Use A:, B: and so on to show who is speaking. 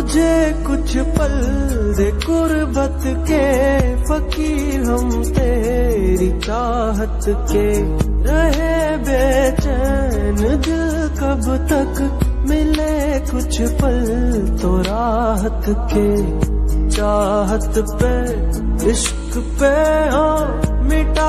A: मुझे कुछ पल दे कुर्बत के, फकीर हम तेरी चाहत के। रहे बेचैन दिल कब तक, मिले कुछ पल तो राहत के। चाहत पे इश्क पे हाँ मिटा